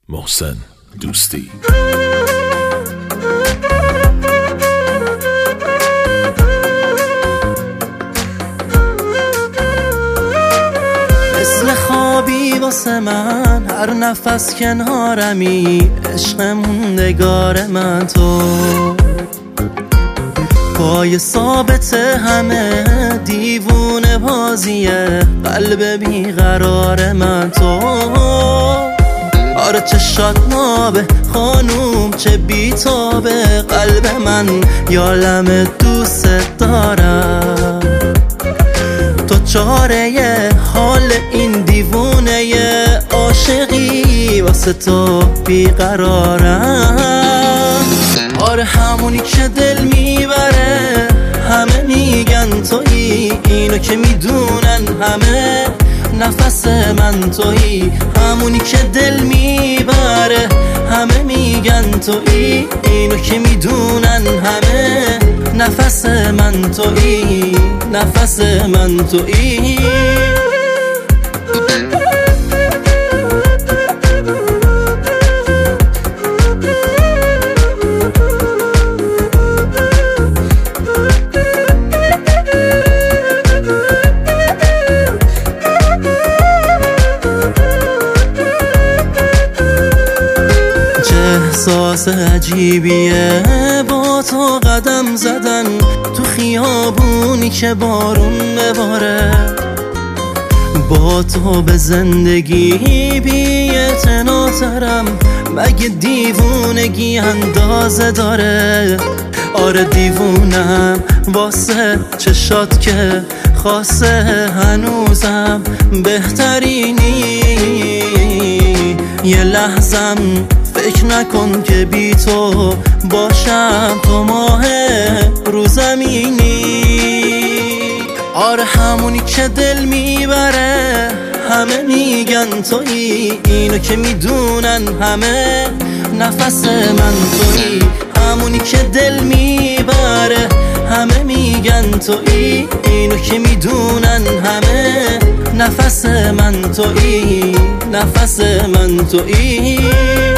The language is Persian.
محسن دوستی. مثل خوابی واسه من هر نفس کنارمی، عشق موندگار من تو، پای ثابت همه دیوونه بازیه، قلب بیقرار من تو. آره چشات نابه خانوم چه بیتابه، قلب من یالم دوست دارم، تو چاره حال این دیوونه عاشقی، واسه تو بیقرارم. آره همونی که دل میبره، همه میگن تویی، اینو که میدونن همه، نفس من تویی. همونی که دل میبره، همه میگن تویی، اینو که میدونن همه، نفس من تویی، نفس من تویی. احساس عجیبیه با تو قدم زدن تو خیابونی که بارون بباره، با تو به زندگی بی‌اعتناترم، مگه دیوونگی اندازه داره؟ آره دیوونم واسه چشات که خاصه هنوزم بهترینی، یه لحظم فکر نکن که بی تو باشم تو ماه رو زمینی. آره همونی که دل میبره، همه میگن تویی، اینو که میدونن همه، نفس من تویی. همونی که دل میبره، همه میگن تویی، اینو که میدونن همه، نفس من تویی، نفس من تویی.